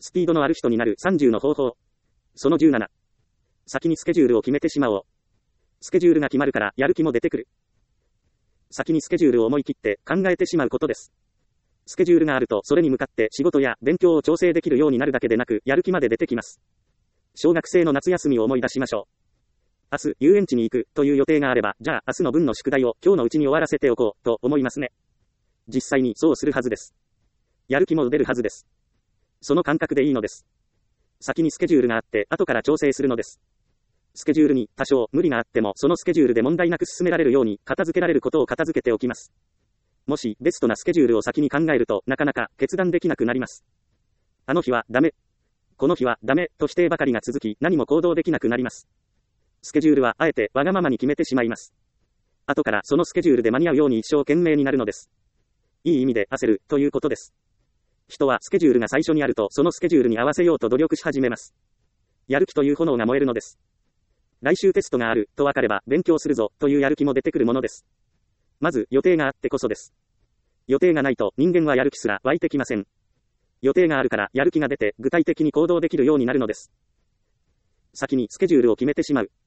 スピードのある人になる30の方法。その17。先にスケジュールを決めてしまおう。スケジュールが決まるからやる気も出てくる。先にスケジュールを思い切って考えてしまうことです。スケジュールがあるとそれに向かって仕事や勉強を調整できるようになるだけでなく、やる気まで出てきます。小学生の夏休みを思い出しましょう。明日遊園地に行くという予定があれば、じゃあ明日の分の宿題を今日のうちに終わらせておこうと思いますね。実際にそうするはずです。やる気も出るはずです。その感覚でいいのです。先にスケジュールがあって後から調整するのです。スケジュールに多少無理があってもそのスケジュールで問題なく進められるように片付けられることを片付けておきます。もしベストなスケジュールを先に考えるとなかなか決断できなくなります。あの日はダメ。この日はダメと否定ばかりが続き何も行動できなくなります。スケジュールはあえてわがままに決めてしまいます。後からそのスケジュールで間に合うように一生懸命になるのです。いい意味で焦るということです。人はスケジュールが最初にあるとそのスケジュールに合わせようと努力し始めます。やる気という炎が燃えるのです。来週テストがあると分かれば勉強するぞというやる気も出てくるものです。まず予定があってこそです。予定がないと人間はやる気すら湧いてきません。予定があるからやる気が出て具体的に行動できるようになるのです。先にスケジュールを決めてしまう。